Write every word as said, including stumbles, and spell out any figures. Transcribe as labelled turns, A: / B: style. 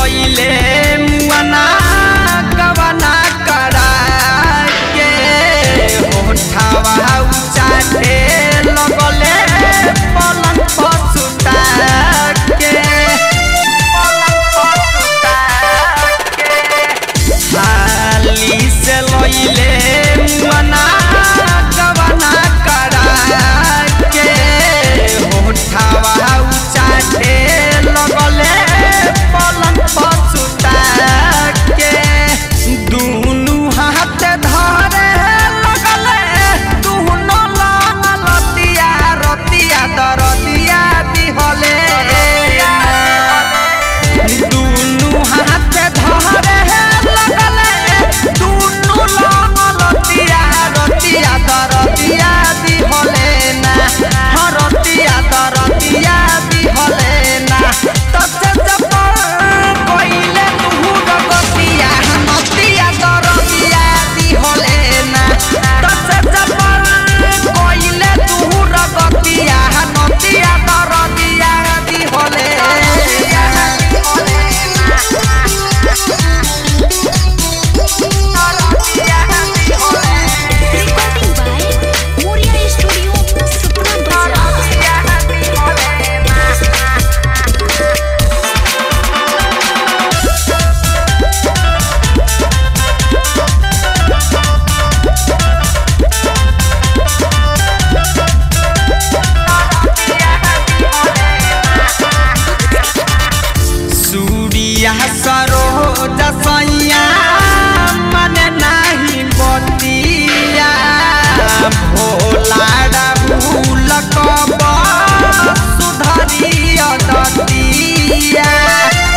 A: गईले मुआना गवना करा के होठावा उचाटे लगले पलंग पर सुता के पलंग पर सुता के हाली से लईले मुआना गवना करा के होठावा उचाटे लगले पलंग पर सुता के दुनु हाथ धरे लगले दुनु लंग लतिया रतिया दरदिया दिहले दुनु हाथ धरे लगले दुनु लंग लतिया रतिया दरदिया दिहले ना रतिया दरदिया दिहले ना तसे जब कोइले तुहुर गतिया नतिया दरदिया दिहले ना तसे जब कोइले तुहुर गतिया नतिया दरदिया दिहले
B: Recording by Moria Studio, Supra Bazaar.
A: Surya Saroj सैया मन नाही बतिया भोला भूल कब सुधरिया दतिया